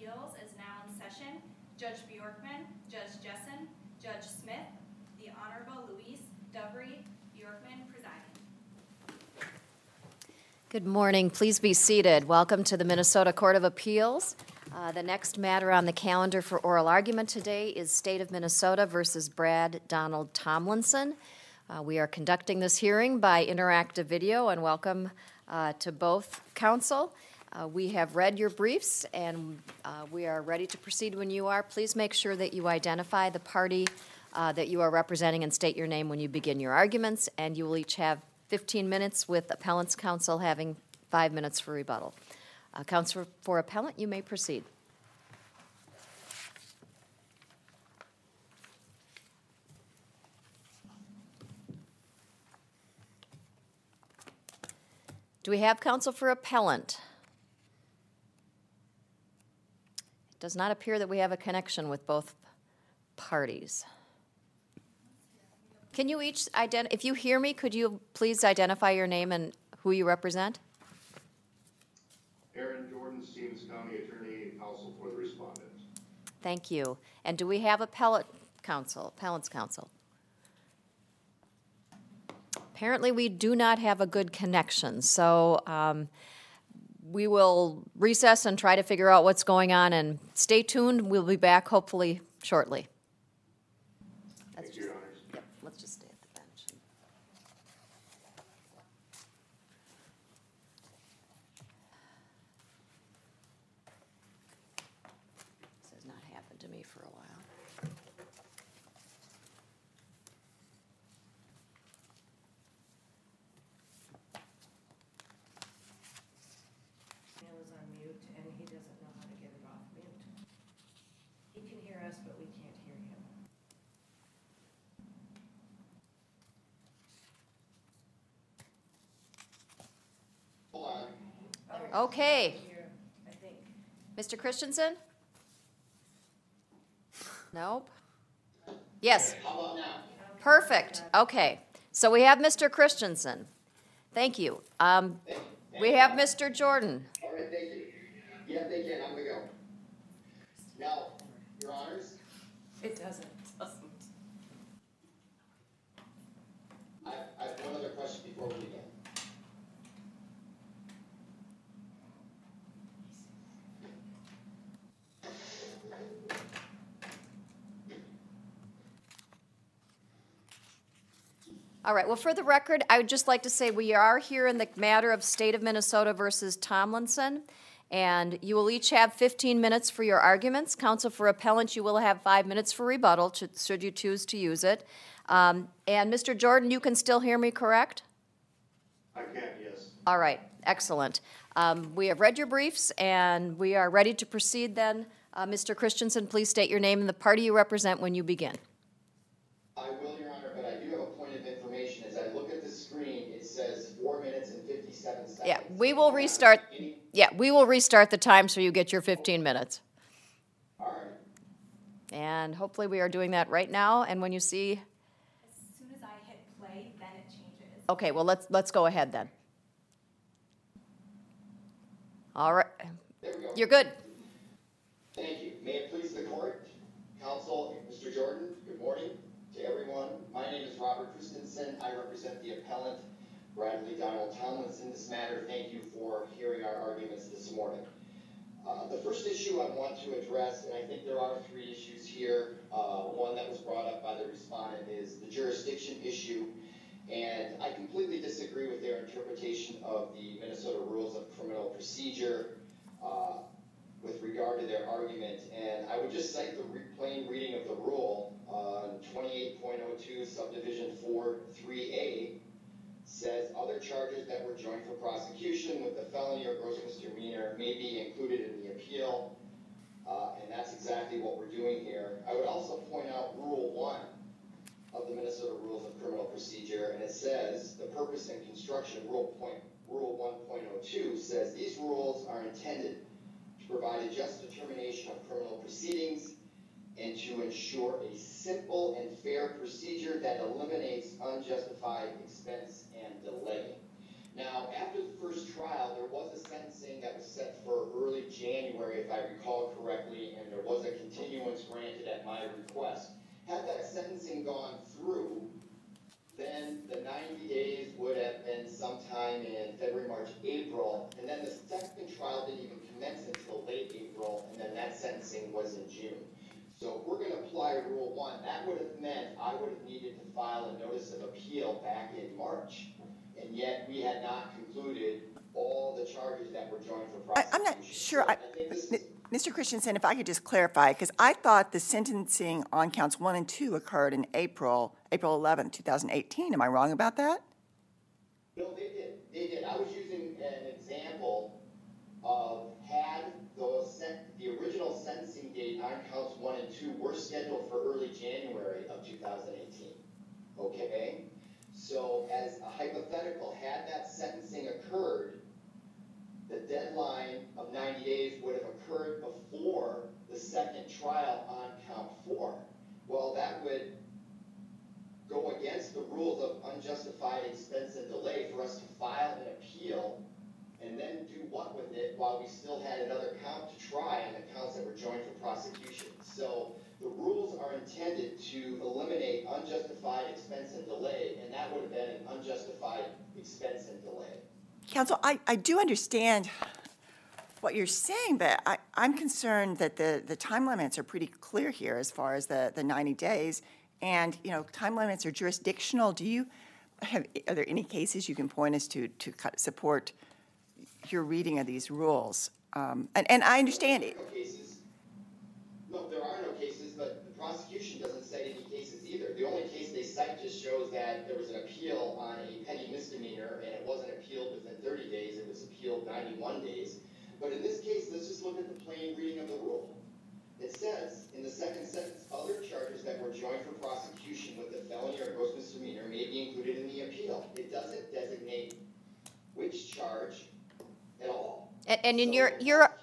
Appeals is now in session. Judge Bjorkman, Judge Jessen, Judge Smith, the Honorable Louise Dovry Bjorkman presiding. Good morning. Please be seated. Welcome to the Minnesota Court of Appeals. The next matter on the calendar for oral argument today is State of Minnesota versus Brad Donald Tomlinson. We are conducting this hearing by interactive video, and welcome to both counsel. We have read your briefs, and we are ready to proceed when you are. Please make sure that you identify the party that you are representing and state your name when you begin your arguments, and you will each have 15 minutes, with appellant's counsel having 5 minutes for rebuttal. Counsel for appellant, you may proceed. Do we have counsel for appellant? It does not appear that we have a connection with both parties. Can you each if you hear me, could you please identify your name and who you represent? Aaron Jordan, Stevens County Attorney and counsel for the respondent. Thank you. And do we have appellant's counsel? Apparently we do not have a good connection, so we will recess and try to figure out what's going on, and stay tuned. We'll be back hopefully shortly. Thank you, Your Honors. Yep, let's just stay at the bench. This has not happened to me for a while. Was on mute, and he doesn't know how to get it off mute. He can hear us, but we can't hear him. Hold on. Okay. Here, I think. Mr. Christensen? Nope. Yes. How about now? Perfect. Okay. So we have Mr. Christensen. Thank you. We have Mr. Jordan. All right, thank you. Yeah, they can. I'm going to go. Now, Your Honors, It doesn't. I have one other question before we begin. All right. Well, for the record, I would just like to say we are here in the matter of State of Minnesota versus Tomlinson, and you will each have 15 minutes for your arguments. Counsel for appellant, you will have 5 minutes for rebuttal, should you choose to use it. And Mr. Jordan, you can still hear me, correct? I can, yes. All right. Excellent. We have read your briefs, and we are ready to proceed then. Mr. Christensen, please state your name and the party you represent when you begin. I will, Your Honor, but I do have a point of information. As I look at the screen, it says 4 minutes and 57 seconds. Yeah, we will restart. Yeah, we will restart the time so you get your 15 minutes. All right. And hopefully we are doing that right now. And when you see, As soon as I hit play, then it changes. okay, well let's go ahead then. All right, There we go. you're good. Thank you. May it please the court, counsel, Mr. Jordan, good morning to everyone. My name is Robert Christensen. I represent the appellant, Bradley Donald Tomlinson. This matter, thank you for hearing our arguments this morning. The first issue I want to address, and I think there are 3 issues here. One that was brought up by the respondent is the jurisdiction issue, and I completely disagree with their interpretation of the Minnesota Rules of Criminal Procedure with regard to their argument. And I would just cite the plain reading of the rule. 28.02 subdivision 4.3a says other charges that were joined for prosecution with the felony or gross misdemeanor may be included in the appeal, and that's exactly what we're doing here. I would also point out Rule 1 of the Minnesota Rules of Criminal Procedure, and it says the purpose and construction, Rule 1.02 says these rules are intended to provide a just determination of criminal proceedings and to ensure a simple and fair procedure that eliminates unjustified expense and delay. Now, after the first trial, there was a sentencing that was set for early January, if I recall correctly. request. Had that sentencing gone through, then the 90 days would have been sometime in February, March, April, and then the second trial didn't even commence until late April, and then that sentencing was in June. So if we're going to apply Rule 1, that would have meant I would have needed to file a notice of appeal back in March, and yet we had not concluded all the charges that were joined for prosecution. I'm not sure. So I think this is, Mr. Christensen, if I could just clarify, because I thought the sentencing on counts 1 and 2 occurred in April 11, 2018. Am I wrong about that? no, they did. They did. I was using an example of had the original sentencing date on counts 1 and 2 were scheduled for early January of 2018. Okay? So as a hypothetical, had that sentencing occurred, the deadline of 90 days would have occurred before the second trial on count 4. Well, that would go against the rules of unjustified expense and delay for us to file an appeal and then do what with it while we still had another count to try on the counts that were joined for prosecution. So the rules are intended to eliminate unjustified expense and delay, and that would have been an unjustified expense and delay. Counsel, I do understand what you're saying, but I'm concerned that the time limits are pretty clear here as far as the 90 days. And, time limits are jurisdictional. Are there any cases you can point us to support your reading of these rules? And I understand it. No, there are no cases, but the prosecution doesn't cite any cases either. The only case they cite just shows that there was an appeal on a petty misdemeanor, and it wasn't appealed within 30 days. It was appealed 91 days. But in this case, let's just look at the plain reading of the rule. It says, in the second sentence, other charges that were joined for prosecution with a felony or gross misdemeanor may be included in the appeal. It doesn't designate which charge at all. And in So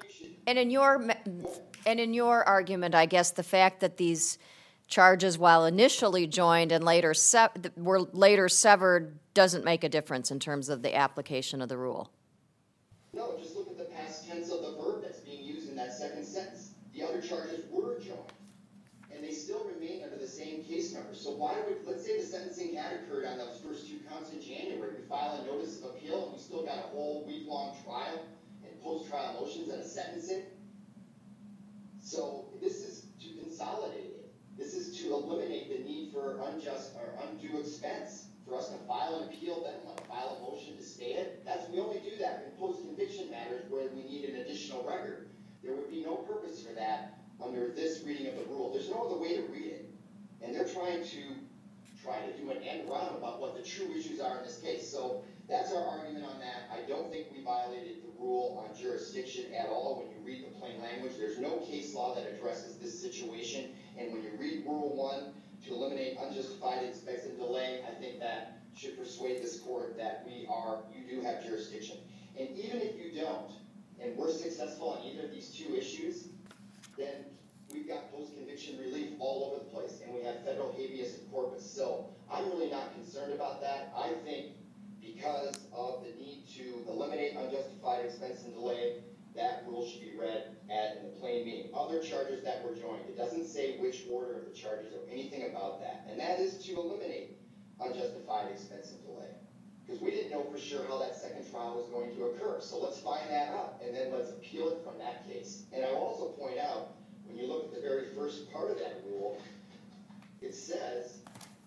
in your argument, I guess the fact that these charges, while initially joined and later were later severed, doesn't make a difference in terms of the application of the rule. No, just look at the past tense of the verb that's being used in that second sentence. The other charges were joined, and they still remain under the same case number. So let's say the sentencing had occurred on those first 2 counts in January. We file a notice of appeal, and we still got a whole week-long trial and post-trial motions and a sentencing. So this is to consolidate it. This is to eliminate the need for unjust or undue expense. For us to file an appeal, then file a motion to stay it. We only do that in post-conviction matters where we need an additional record. There would be no purpose for that under this reading of the rule. There's no other way to read it. And they're trying to do an end run about what the true issues are in this case. So that's our argument on that. I don't think we violated the rule on jurisdiction at all. When you read the plain language, there's no case law that addresses this situation. And when you read Rule 1 to eliminate unjustified expense and delay, I think that should persuade this court that you do have jurisdiction. And even if you don't, and we're successful on either of these 2 issues, then we've got post-conviction relief all over the place, and we have federal habeas corpus. So I'm really not concerned about that. I think because of the need to eliminate unjustified expense and delay, that rule should be read in the plain meaning. Other charges that were joined, it doesn't say which order of the charges or anything about that. And that is to eliminate unjustified expense and delay. Because we didn't know for sure how that second trial was going to occur. So let's find that out, and then let's appeal it from that case. And I will also point out, when you look at the very first part of that rule, it says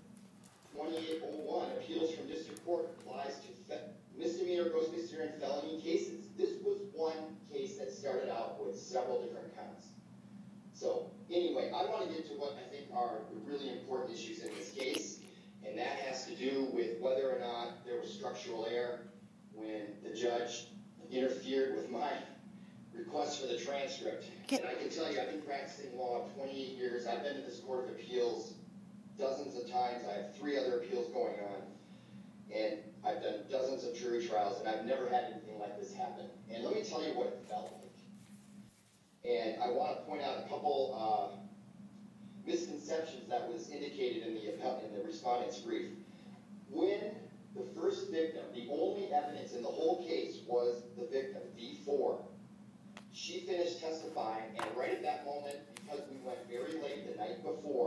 2801, appeals from district court applies to misdemeanor, gross misdemeanor, and felony cases. This was one case that started out with several different counts. So anyway, I want to get to what I think are the really important issues in this case, and that has to do with whether or not there was structural error when the judge interfered with my request for the transcript. And I can tell you, I've been practicing law 28 years. I've been to this Court of Appeals dozens of times. I have 3 other appeals going on. And I've done dozens of jury trials, and I've never had anything like this happen. And let me tell you what it felt like. And I want to point out a couple misconceptions that was indicated in the respondent's brief. When the first victim, the only evidence in the whole case was the victim, D4, she finished testifying, and right at that moment, because we went very late the night before,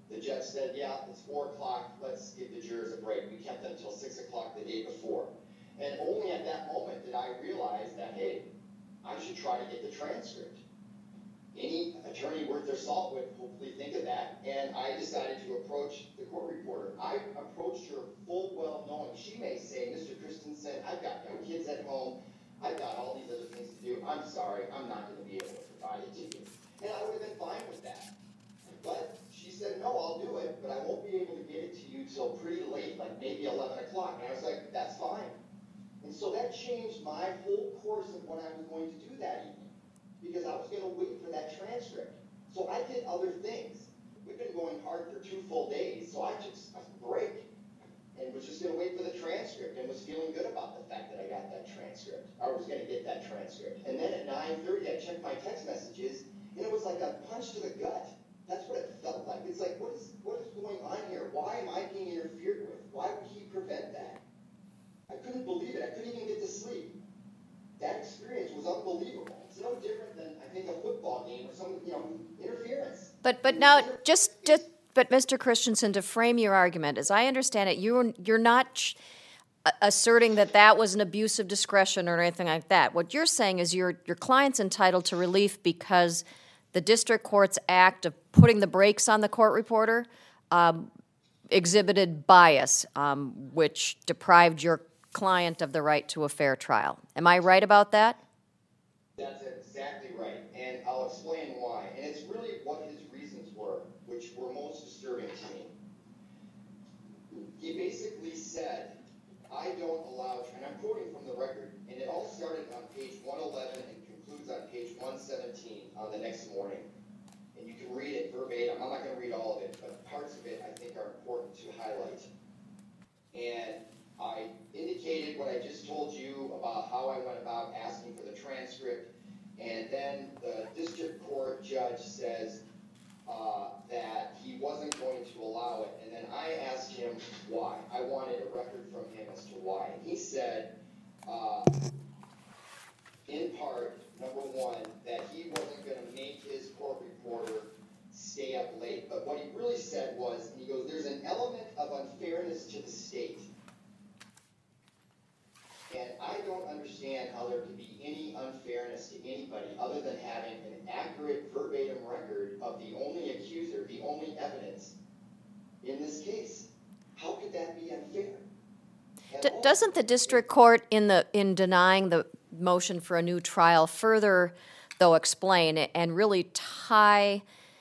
The judge said, yeah, it's 4 o'clock, let's give the jurors a break. We kept them until 6 o'clock the day before. And only at that moment did I realize that, hey, I should try to get the transcript. Any attorney worth their salt would hopefully think of that, and I decided to approach the court reporter. I approached her full well knowing she may say, Mr. Christensen, I've got young kids at home, I've got all these other things to do, I'm sorry, I'm not going to be able to provide it to you. And I would have been fine with that. But she said, no, I'll do it, but I won't be able to get it to you till pretty late, like maybe 11 o'clock. And I was like, that's fine. And so that changed my whole course of what I was going to do that evening, because I was going to wait for that transcript. So I did other things. We've been going hard for 2 full days, so I took a break and was just going to wait for the transcript and was feeling good about the fact that I got that transcript, or was going to get that transcript. And then at 9:30, I checked my text messages, and it was like a punch to the gut. That's what it felt like. It's like, what is going on here? Why am I being interfered with? Why would he prevent that? I couldn't believe it. I couldn't even get to sleep. That experience was unbelievable. It's no different than, I think, a football game or some, interference. But now, but Mr. Christensen, to frame your argument, as I understand it, you're not asserting that was an abuse of discretion or anything like that. What you're saying is your client's entitled to relief because the district court's act of putting the brakes on the court reporter exhibited bias, which deprived your client of the right to a fair trial. Am I right about that? That's exactly right, and I'll explain why. And it's really what his reasons were, which were most disturbing to me. He basically said, I don't allow, and I'm quoting from the record, and it all started on page 111 and concludes on page 117 on the next morning. And you can read it verbatim. I'm not going to read all of it, but parts of it I think are important to highlight. And I indicated what I just told you about how I went about asking for the transcript, and then the district court judge says that he wasn't going to allow it, and then I asked him why. I wanted a record from him as to why, and he said, in part, number one, that he wasn't going to make his court reporter stay up late, but what he really said was, and he goes, there's an element of unfairness to the state. And I don't understand how there could be any unfairness to anybody other than having an accurate verbatim record of the only accuser, the only evidence in this case. How could that be unfair? Doesn't the district court, in denying the motion for a new trial, further, though, explain and really tie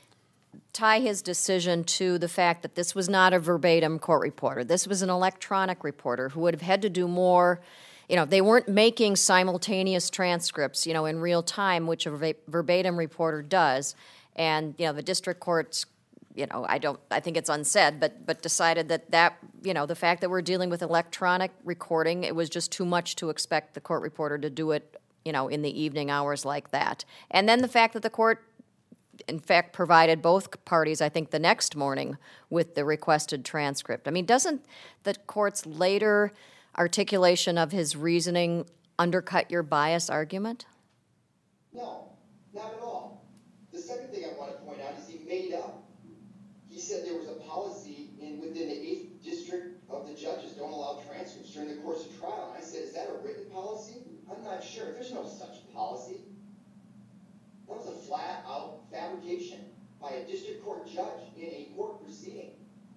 his decision to the fact that this was not a verbatim court reporter? This was an electronic reporter who would have had to do more. They weren't making simultaneous transcripts, in real time, which a verbatim reporter does. And, the district courts, I think it's unsaid, but decided that the fact that we're dealing with electronic recording, it was just too much to expect the court reporter to do it, in the evening hours like that. And then the fact that the court, in fact, provided both parties, I think, the next morning with the requested transcript. I mean, doesn't the court's later articulation of his reasoning undercut your bias argument? No, not at all. The second thing I want to point out is he made up. He said there was a policy within the 8th District of the judges don't allow transcripts during the course of trial. And I said, is that a written policy? I'm not sure. There's no such policy. That was a flat-out fabrication by a district court judge in a court proceeding.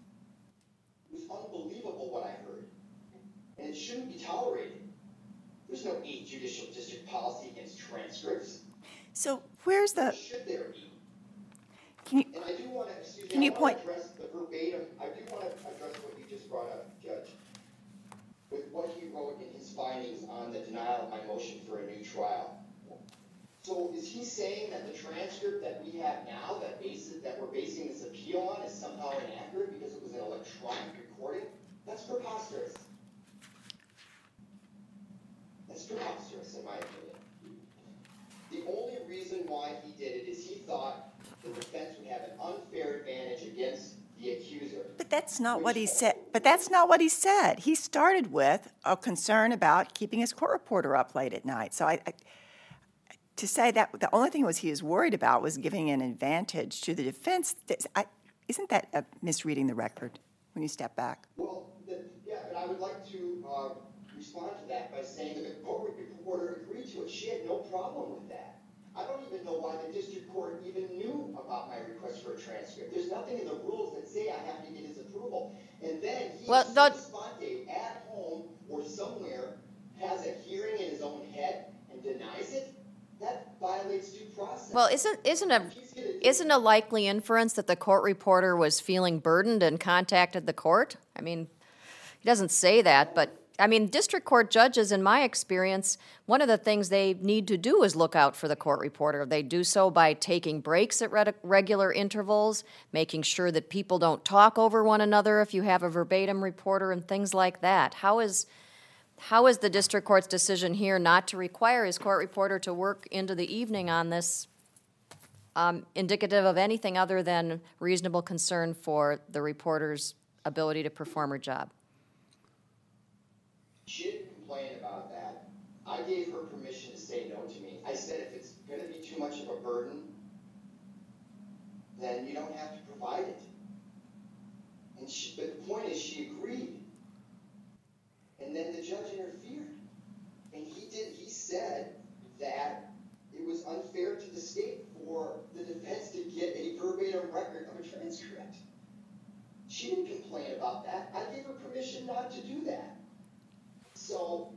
It was unbelievable what I heard. And it shouldn't be tolerated. There's no 8th Judicial District policy against transcripts. So where's the... What should there be? Can you, And I do want to, excuse me, can you I want point... to address the verbatim, I do want to address what you just brought up, Judge, with what he wrote in his findings on the denial of my motion for a new trial. So is he saying that the transcript that we have now that we're basing this appeal on is somehow inaccurate because it was an electronic recording? That's preposterous. That's preposterous, in my opinion. The only reason why he did it is he thought the defense would have an unfair advantage against the accuser. But that's not what he said. But that's not what he said. He started with a concern about keeping his court reporter up late at night. So to say that the only thing he was worried about was giving an advantage to the defense, Isn't that misreading the record when you step back? Well, yeah, but I would like to respond to that by saying that the court reporter agreed to it. She had no problem with that. I don't even know why the district court even knew about my request for a transcript. There's nothing in the rules that say I have to get his approval. And then he, Well, sponte at home or somewhere, has a hearing in his own head and denies it. That violates due process. Well, isn't a likely inference that the court reporter was feeling burdened and contacted the court? I mean, he doesn't say that, but I mean, district court judges, in my experience, one of the things they need to do is look out for the court reporter. They do so by taking breaks at regular intervals, making sure that people don't talk over one another if you have a verbatim reporter and things like that. How is the district court's decision here not to require his court reporter to work into the evening on this indicative of anything other than reasonable concern for the reporter's ability to perform her job? She didn't complain about that. I gave her permission to say no to me. I said if it's going to be too much of a burden, then you don't have to provide it. But the point is, she agreed. And then the judge interfered. And he said that it was unfair to the state for the defense to get a verbatim record of a transcript. She didn't complain about that. I gave her permission not to do that. So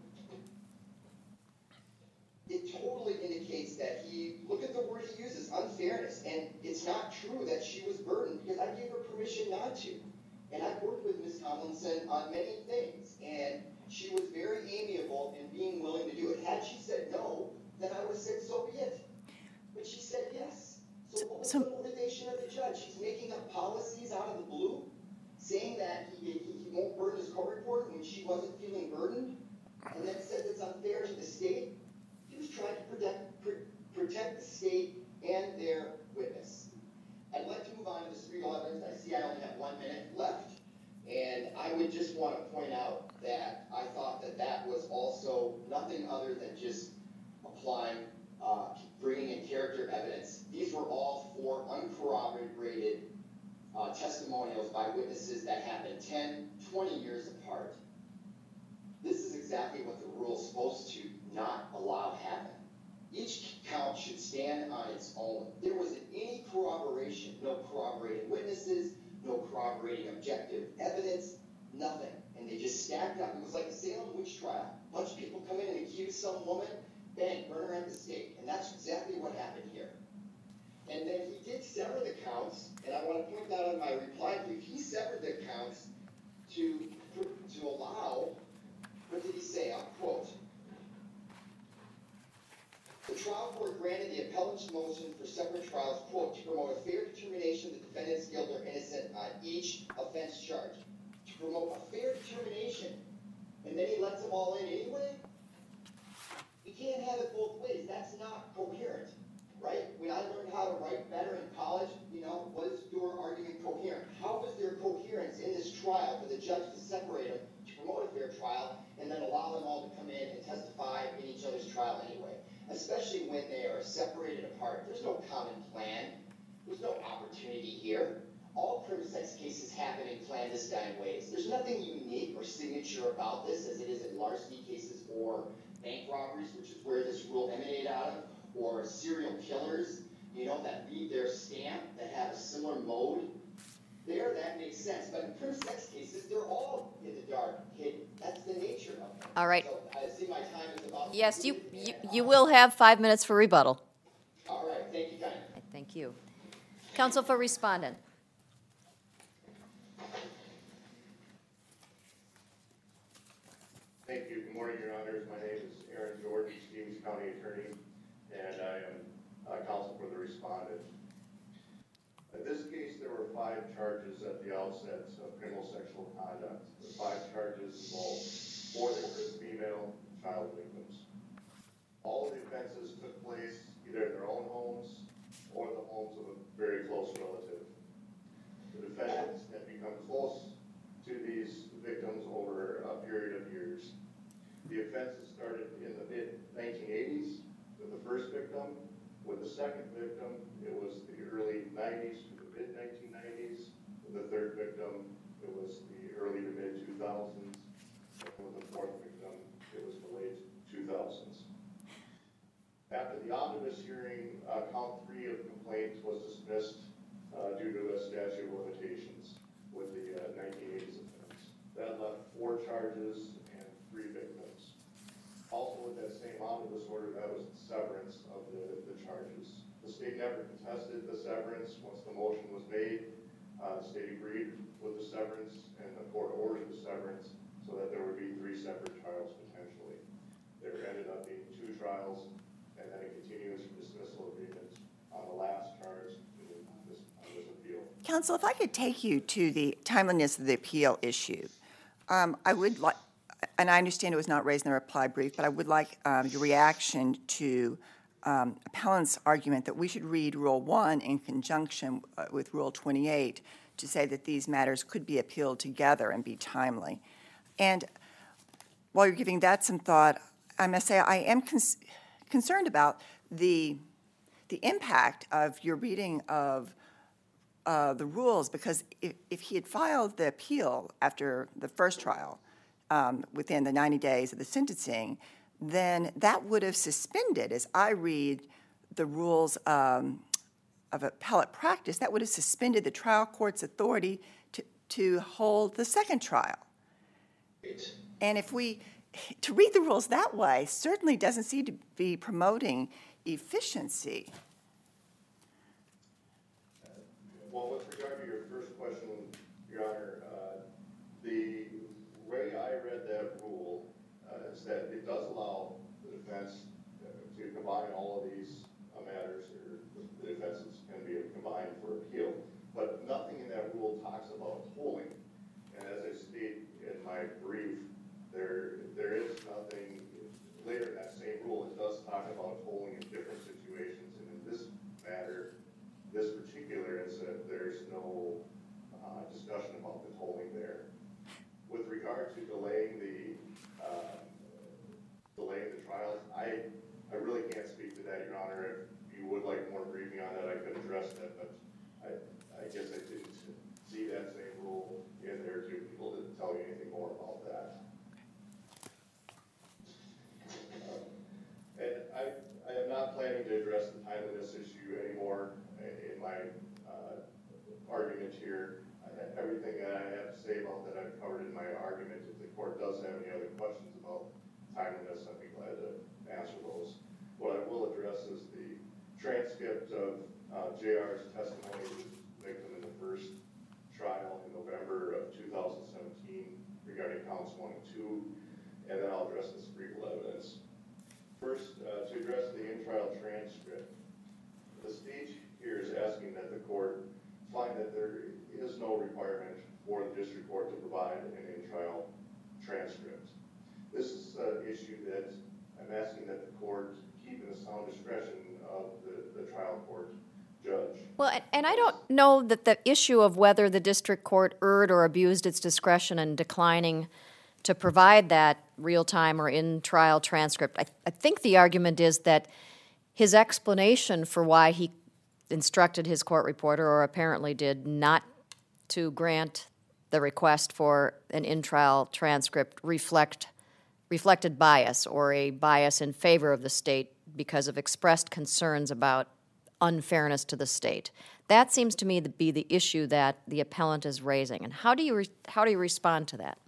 it totally indicates that look at the word he uses, unfairness. And it's not true that she was burdened because I gave her permission not to. And I've worked with Ms. Tomlinson on many things. And she was very amiable in being willing to do it. Had she said no, then I would have said so be it. But she said yes. So what was the motivation of the judge? He's making up policies out of the blue, saying that he won't burden his court reporter when she wasn't feeling burdened, and then says it's unfair to the state. He was trying to protect the state and their witness. I'd like to move on to the serial evidence. I see I only have 1 minute left, and I would just want to point out that I thought that was also nothing other than just applying, bringing in character evidence. These were all 4 uncorroborated testimonials by witnesses that happened 10, 20 years apart. This is exactly what the rule is supposed to not allow happen. Each count should stand on its own. There wasn't any corroboration, no corroborating witnesses, no corroborating objective evidence, nothing. And they just stacked up. It was like a Salem witch trial. A bunch of people come in and accuse some woman, bang, burn her at the stake. And that's exactly what happened here. And then he did sever the counts, and I want to point out in my reply brief, he severed the counts to allow, what did he say? I'll quote. The trial court granted the appellant's motion for separate trials, quote, to promote a fair determination of the defendant's guilt or innocent on each offense charge. To promote a fair determination. And then he lets them all in anyway? You can't have it both ways. That's not coherent. Right? When I learned how to write better in college, was your argument coherent? How was there coherence in this trial for the judge to separate them, to promote a fair trial, and then allow them all to come in and testify in each other's trial anyway? Especially when they are separated apart. There's no common plan. There's no opportunity here. All criminal sex cases happen in clandestine ways. There's nothing unique or signature about this as it is in larceny cases or bank robberies, which is where this rule emanated out of, or serial killers, that leave their stamp, that have a similar mode. There, that makes sense. But in criminal sex cases, they're all in the dark, hidden. That's the nature of them. All right. So I see my time is about. Yes, you will have 5 minutes for rebuttal. All right. Thank you, kindly. Thank you. Counsel for respondent. Thank you. Good morning, Your Honors. My name is Aaron Jordan, Stevens County Attorney, and I am counsel for the respondent. In this case, there were 5 charges at the outset of criminal sexual conduct. The 5 charges involved 4 different female child victims. All of the offenses took place either in their own homes or the homes of a very close relative. The defendants had become close to these victims over a period of years. The offenses started in the mid-1980s with the first victim. With the second victim, it was the early 90s to the mid-1990s. the third victim, it was the early to mid 2000s. And with the fourth victim, it was the late 2000s. After the omnibus hearing, count 3 of the complaint was dismissed due to a statute of limitations with the 1980s offense. That left 4 charges and 3 victims. Also with that same omnibus order, that was the severance of the charges. The state never contested the severance. Once the motion was made, the state agreed with the severance, and the court ordered the severance so that there would be 3 separate trials potentially. There ended up being 2 trials, and then a continuous dismissal agreement on the last charge on this appeal. Counsel, if I could take you to the timeliness of the appeal issue, I would like, and I understand it was not raised in the reply brief, but I would like your reaction to appellant's argument that we should read Rule 1 in conjunction with Rule 28 to say that these matters could be appealed together and be timely. And while you're giving that some thought, I must say I am concerned about the impact of your reading of the rules, because if he had filed the appeal after the first trial within the 90 days of the sentencing, then that would have suspended, as I read the rules of appellate practice, that would have suspended the trial court's authority to hold the second trial. And to read the rules that way certainly doesn't seem to be promoting efficiency. Well, with regard to your first question, Your Honor, the way I read that rule is that it does allow the defense to combine all of these matters, or the defenses can be combined for appeal, but nothing in that rule talks about tolling. And as I state in my brief, there is nothing later in that same rule. It does talk about tolling in different situations, and in this matter, this particular incident, there's no discussion about the tolling there. With regard to delaying the trials, I really can't speak to that, Your Honor. If you would like more briefing on that, I could address that, but I guess I didn't see that same rule in there to people to tell you anything more about that. And I am not planning to address the timeliness issue anymore in my argument here. Everything that I have to say about that I've covered in my argument. If the court does have any other questions about timeliness, I'd be glad to answer those. What I will address is the transcript of JR's testimony as victim in the first trial in November of 2017 regarding counts 1 and 2, and then I'll address the cerebral evidence. First, to address the in-trial transcript, the state here is asking that the court find that there is no requirement for the district court to provide an in-trial transcript. This is an issue that I'm asking that the court keep in the sound discretion of the trial court judge. Well, and I don't know that the issue of whether the district court erred or abused its discretion in declining to provide that real-time or in-trial transcript. I think the argument is that his explanation for why he instructed his court reporter, or apparently did, not to grant the request for an in-trial transcript reflected bias, or a bias in favor of the state because of expressed concerns about unfairness to the state. That seems to me to be the issue that the appellant is raising. And how do you respond to that?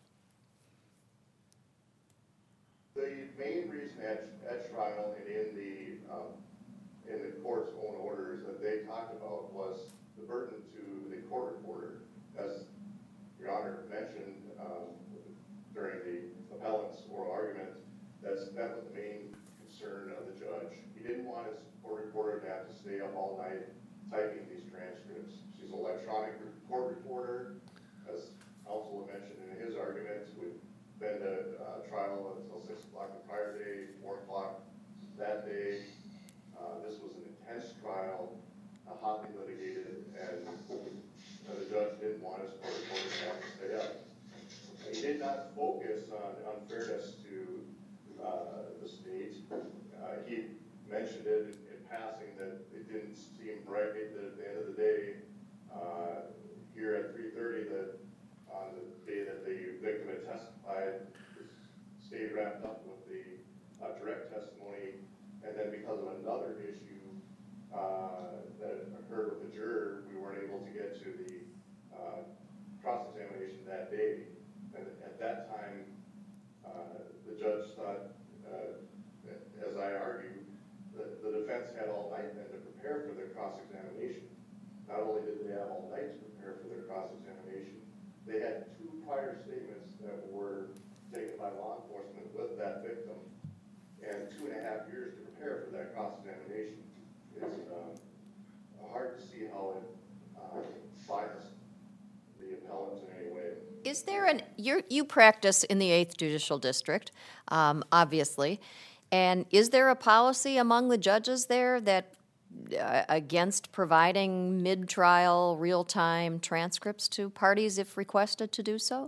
The main reason at trial and in the court's own orders that they talked about was the burden to the court reporter. As Your Honor mentioned during the appellant's oral argument, that was the main concern of the judge. He didn't want his court reporter to have to stay up all night typing these transcripts. She's an electronic court reporter. As counsel mentioned in his argument, we've been to trial until 6 o'clock the prior day, 4 o'clock that day. This was an intense trial, hotly litigated, and the judge didn't want his court reporter to have to stay up. He did not focus on unfairness to the state. He mentioned it in passing that it didn't seem right that at the end of the day here at 3:30 that on the day that the victim had testified, the state wrapped up with the direct testimony, and then because of another issue that occurred with the juror, we weren't able to get to the cross-examination that day. And at that time, the judge thought, as I argued, that the defense had all night then to prepare for their cross-examination. Not only did they have all night to prepare for their cross-examination, they had 2 prior statements that were taken by law enforcement with that victim, and 2.5 years to prepare for that cross-examination. It's hard to see how it biased the appellant in any way. Is there you practice in the 8th Judicial District, obviously, and is there a policy among the judges there that against providing mid-trial, real-time transcripts to parties if requested to do so?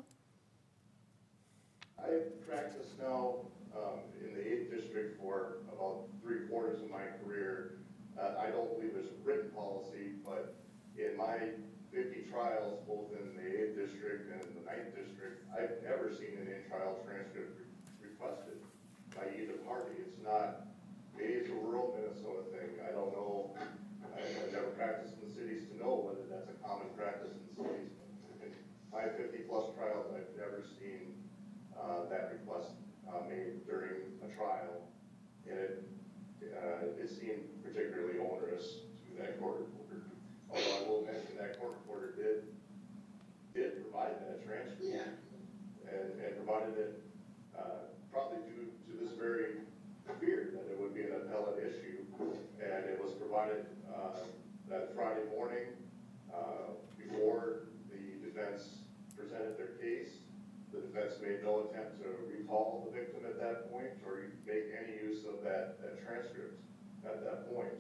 I've practiced now in the 8th District for about 3/4 of my career. I don't believe there's a written policy, but in my 50 trials, both in the 8th District and the 9th District, I've never seen an in-trial transcript requested by either party. It's not, maybe it's a rural Minnesota thing. I don't know. I've never practiced in the cities to know whether that's a common practice in the cities. In my 50-plus trials, I've never seen that request made during a trial, and it seemed particularly onerous to that court reporter. Although I will mention that court reporter did provide that transcript, and provided it probably due to this very fear that it would be an appellate issue, and it was provided that Friday morning before the defense presented their case. The defense made no attempt to recall the victim at that point or make any use of that transcript at that point.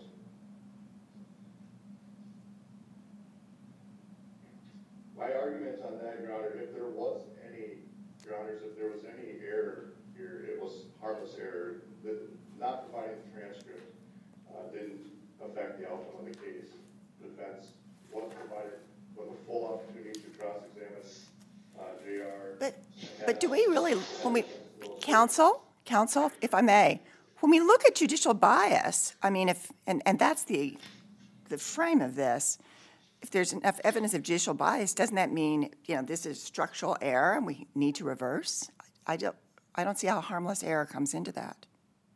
My argument on that, Your Honor, if there was any error here, it was harmless error. Not providing the transcript didn't affect the outcome of the case. The defense was provided with a full opportunity to cross-examine JR. But do we really, when we, counsel, if I may, when we look at judicial bias, I mean, and that's the frame of this, if there's enough evidence of judicial bias, doesn't that mean, this is structural error and we need to reverse? I don't see how harmless error comes into that.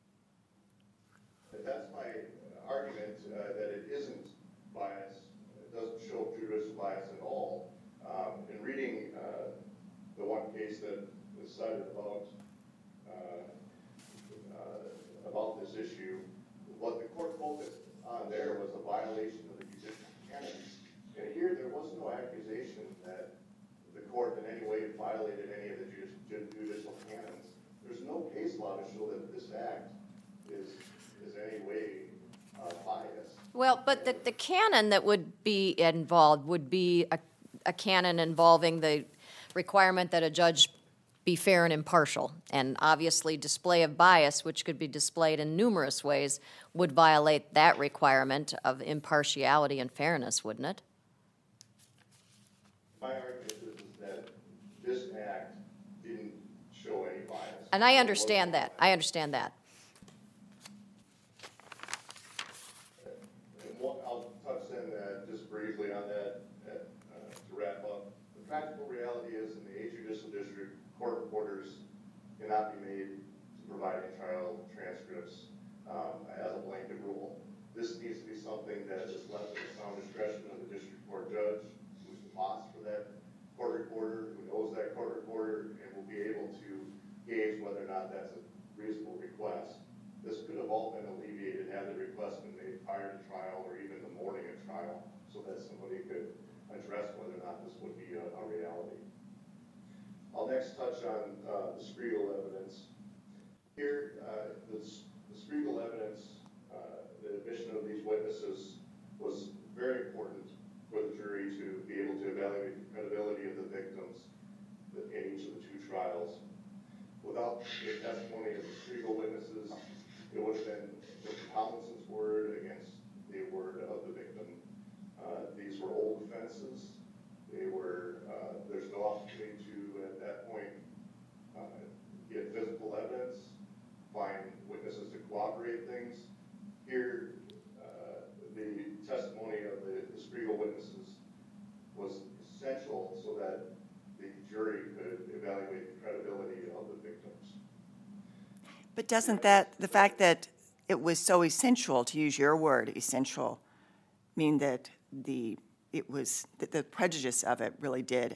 That's my argument, that it isn't bias. It doesn't show judicial bias at all. In reading the one case that was cited about this issue, what the court focused on there was a violation of the judicial canons. And here there was no accusation that the court in any way violated any of the judicial canons. There's no case law to show that this act is any way biased. Well, but the canon that would be involved would be a canon involving the requirement that a judge be fair and impartial. And obviously display of bias, which could be displayed in numerous ways, would violate that requirement of impartiality and fairness, wouldn't it? My argument is that this act didn't show any bias. And I understand that. I understand that. I'll touch then just briefly on that to wrap up. The practical reality is in the 8th Judicial District, court reporters cannot be made to provide trial transcripts as a blanket rule. This needs to be something that is left to the sound discretion of the district court judge, who's the boss for that court reporter, who knows that court reporter, and will be able to gauge whether or not that's a reasonable request. This could have all been alleviated had the request been made prior to trial or even the morning of trial, so that somebody could address whether or not this would be a reality. I'll next touch on the Spiegel evidence. Here, the Spiegel evidence, the admission of these witnesses was very important for the jury to be able to evaluate the credibility of the victims in each of the 2 trials. Without the testimony of the Spiegel witnesses, it would have been Mr. Tomlinson's word against the word of the victim. These were old offenses. They jury could evaluate the credibility of the victims. But doesn't the fact that it was so essential, to use your word, essential, mean that the prejudice of it really did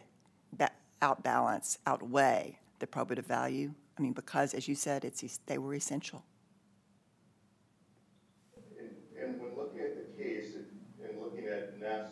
outweigh the probative value? I mean, because, as you said, they were essential. And when looking at the case and looking at Ness,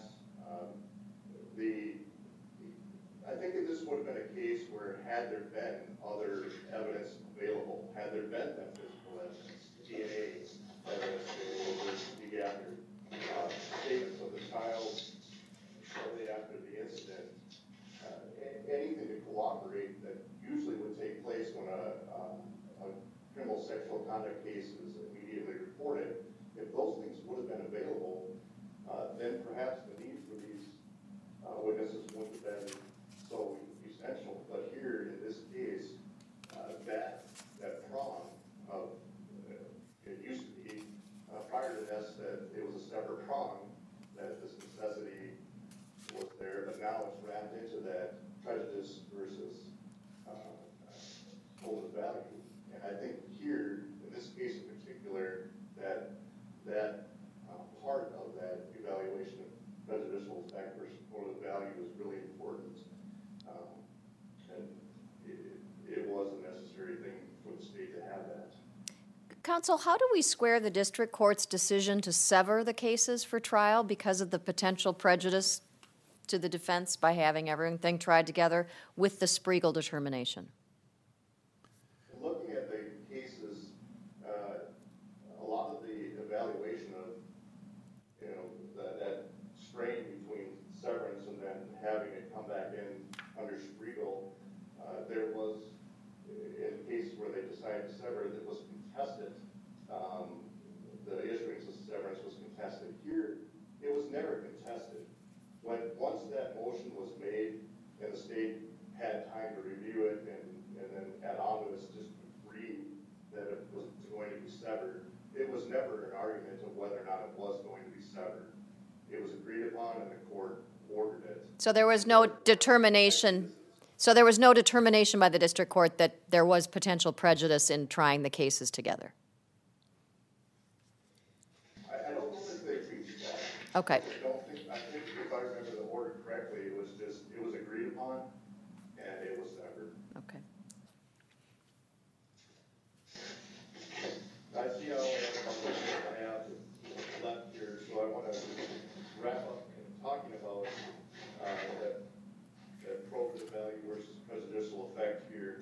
I think that this would have been a case where had there been other evidence available, had there been that physical evidence, DNA evidence available to be gathered, statements of the child shortly after the incident, anything to cooperate that usually would take place when a criminal sexual conduct case is immediately reported, if those things would have been available, then perhaps the need for these witnesses wouldn't have been so essential. But here, in this case, that prong of, it used to be, prior to this, that it was a separate prong, that this necessity was there, but now it's wrapped into that prejudice versus probative value. And I think here, in this case in particular, that part of that evaluation of prejudicial effect versus probative value is really important. And it was a necessary thing for the state to have that. Counsel, how do we square the district court's decision to sever the cases for trial because of the potential prejudice to the defense by having everything tried together with the Spriegel determination? Looking at the cases, a lot of the evaluation of, that strain between severance and then having it come back in under Spriegel, there was, in cases where they decided to sever, it was contested. The issuance of severance was contested. Here, it was never contested. Once that motion was made and the state had time to review it and then add on to it, just agreed that it was going to be severed, it was never an argument of whether or not it was going to be severed. It was agreed upon and the court ordered it. So there was no determination. So there was no determination by the district court that there was potential prejudice in trying the cases together. I don't think they reached that. Okay. I think if I remember the order correctly, it was agreed upon and it was severed. Okay. I see how I have left here, so I want to wrap up in talking about that probative value versus prejudicial effect here.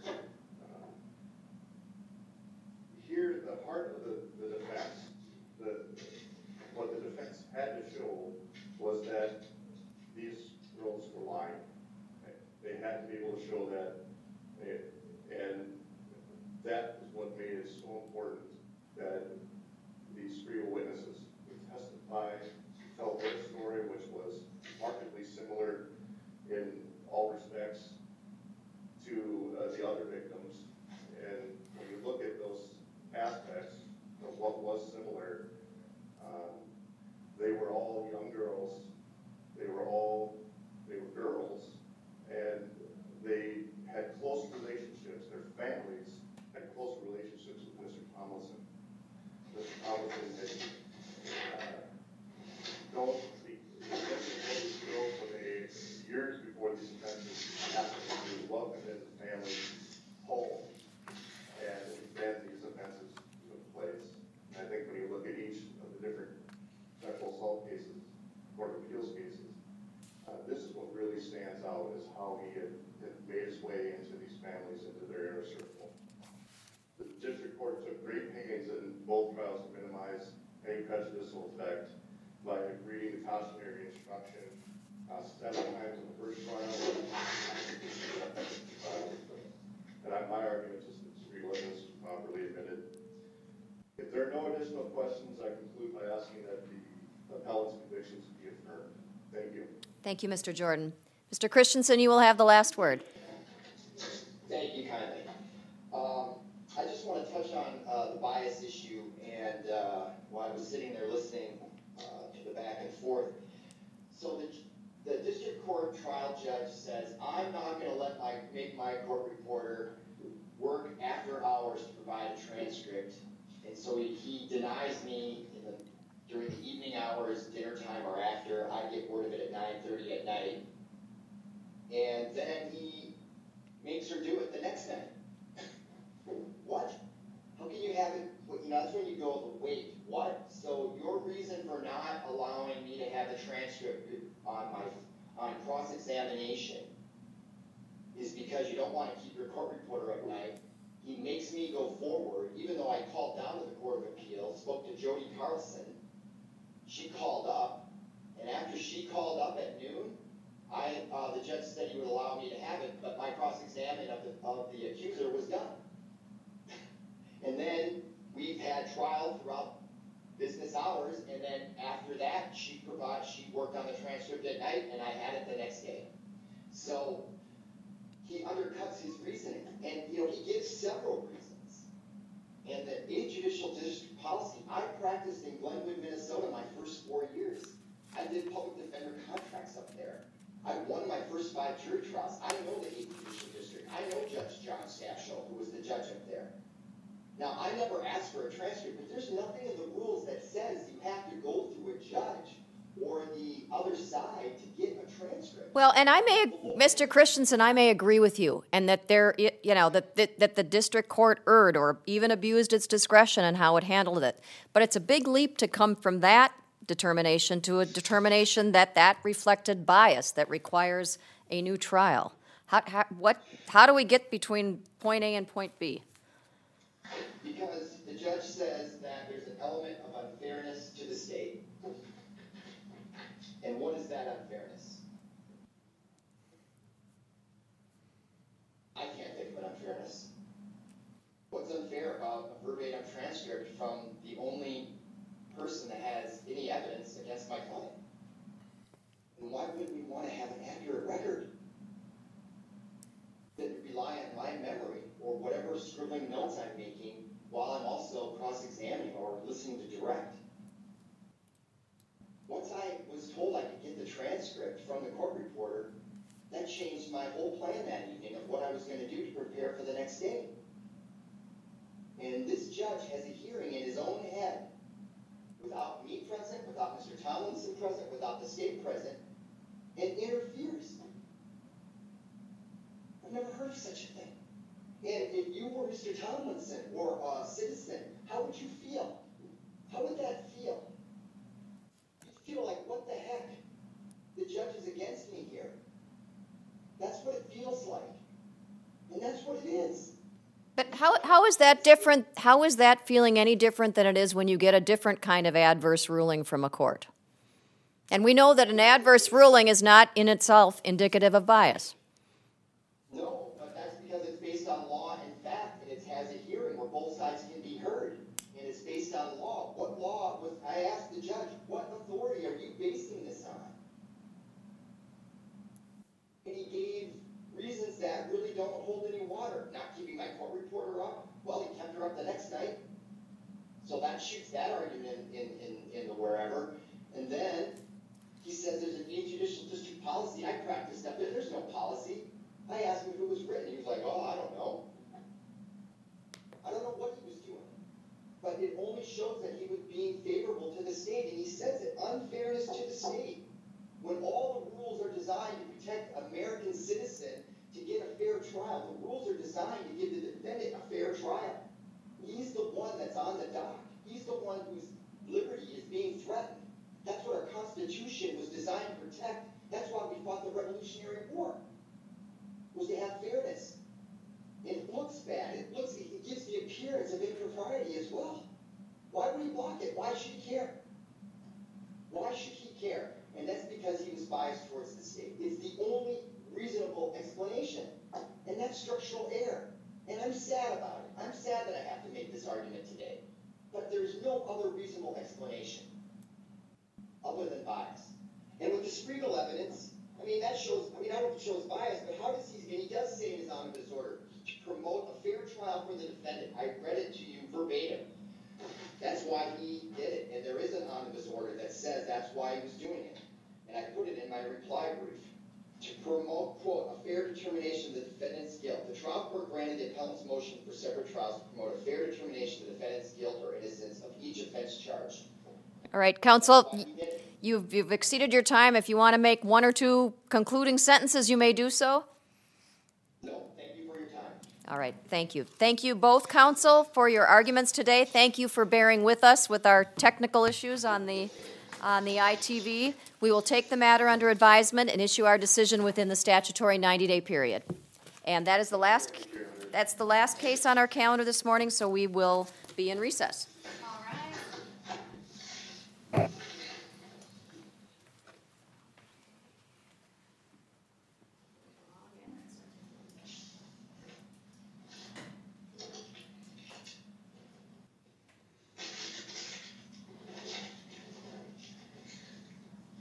Here, the heart of the defense, what the defense had to show was that these girls were lying. They had to be able to show that, and that is what made it so important that these Spriegel witnesses would testify, tell their story, which was markedly similar in all respects to the other victims. And when you look at those aspects of what was similar, they were all young girls. They were girls, and they had close relationships. Their families had close relationships with Mr. Tomlinson. Mr. Tomlinson had known the girls for years before these offenses happened. He was welcomed into the family's home, and then these offenses took place. And I think when you look at each of the different sexual assault cases, Court of Appeals cases, this is what really stands out, is how he had made his way into these families, into their inner circle. The district court took great pains in both trials to minimize any prejudicial effect by reading the cautionary instruction 7 times in the first trial. And my argument is that Spriegel was properly admitted. If there are no additional questions, I conclude by asking that the appellant's convictions be affirmed. Thank you. Thank you, Mr. Jordan. Mr. Christensen, you will have the last word. Thank you kindly. I just want to touch on the bias issue, and while I was sitting there listening to the back and forth. So the district court trial judge judge says, I'm not gonna make my court reporter work after hours to provide a transcript. And so he denies me during the evening hours, dinner time or after. I get word of it at 9:30 at night. And then he makes her do it the next night. What? How can you have it? That's when you go, wait, what? So your reason for not allowing me to have the transcript on cross-examination is because you don't want to keep your court reporter up night. He makes me go forward, even though I called down to the Court of Appeals, spoke to Jody Carlson. She called up, and after she called up at noon, the judge said he would allow me to have it, but my cross-examination of the accuser was done. And then we've had trial throughout business hours, and then after that, she worked on the transcript at night, and I had it the next day. So he undercuts his reasoning, and he gives several reasons. And the judicial district policy, I practiced in Glenwood, Minnesota my first 4 years. I did public defender contracts up there. I won my first 5 jury trials. I know the 8th Judicial District. I know Judge John Staffshaw, who was the judge up there. Now, I never asked for a transcript, but there's nothing in the rules that says you have to go through a judge or the other side to get a transcript. Well, and Mr. Christensen, I may agree with you, and that that the district court erred or even abused its discretion in how it handled it. But it's a big leap to come from that determination to a determination that reflected bias that requires a new trial. How do we get between point A and point B? Because the judge says that there's an element of unfairness to the state. And what is that unfairness? I can't think of an unfairness. What's unfair about a verbatim transcript from the only person that has any evidence against my client? And why would we want to have an accurate record that rely on my memory or whatever scribbling notes I'm making while I'm also cross-examining or listening to direct? Once I was told I could get the transcript from the court reporter, that changed my whole plan that evening of what I was going to do to prepare for the next day. And this judge has a hearing in his own head, without me present, without Mr. Tomlinson present, without the state present, and interferes. I've never heard of such a thing. And if you were Mr. Tomlinson or a citizen, how would you feel? How would that feel? You'd feel like, what the heck? The judge is against me here. That's what it feels like. And that's what it is. But how is that different? How is that feeling any different than it is when you get a different kind of adverse ruling from a court? And we know that an adverse ruling is not in itself indicative of bias. No, but that's because it's based on law and fact, and it has a hearing where both sides can be heard. And it's based on law. What law was, I asked the judge, what authority are you basing this on? And he gave reasons that really don't hold any water. Not keeping my court reporter up. Well, he kept her up the next night. So that shoots that argument in the wherever. And then he says there's an judicial district policy. I practiced up there. There's no policy. I asked him if it was written. He was like, oh, I don't know. I don't know what he was doing. But it only shows that he was being favorable to the state. And he says it, unfairness to the state. When all the rules are designed to protect American citizen to get a fair trial, the rules are designed to give the defendant a fair trial. He's the one that's on the dock. He's the one whose liberty is being threatened. That's what our Constitution was designed to protect. That's why we fought the Revolutionary War, was to have fairness. It looks bad. It gives the appearance of impropriety as well. Why would he block it? Why should he care? Why should he care? And that's because he was biased towards the state. It's the only reasonable explanation. And that's structural error. And I'm sad about it. I'm sad that I have to make this argument today. But there's no other reasonable explanation other than bias. And with the Spiegel evidence, that shows, I don't know if it shows bias, but how does he does say in his omnibus order, to promote a fair trial for the defendant. I read it to you verbatim. That's why he did it. And there is an omnibus order that says that's why he was doing it. And I put it in my reply brief. To promote, quote, a fair determination of the defendant's guilt. The trial court granted the appellant's motion for separate trials to promote a fair determination of the defendant's guilt or innocence of each offense charged. All right, counsel, you've exceeded your time. If you want to make one or two concluding sentences, you may do so. No, thank you for your time. All right, thank you. Thank you both, counsel, for your arguments today. Thank you for bearing with us with our technical issues on the ITV. We will take the matter under advisement and issue our decision within the statutory 90-day period. And that is that's the last case on our calendar this morning, so we will be in recess.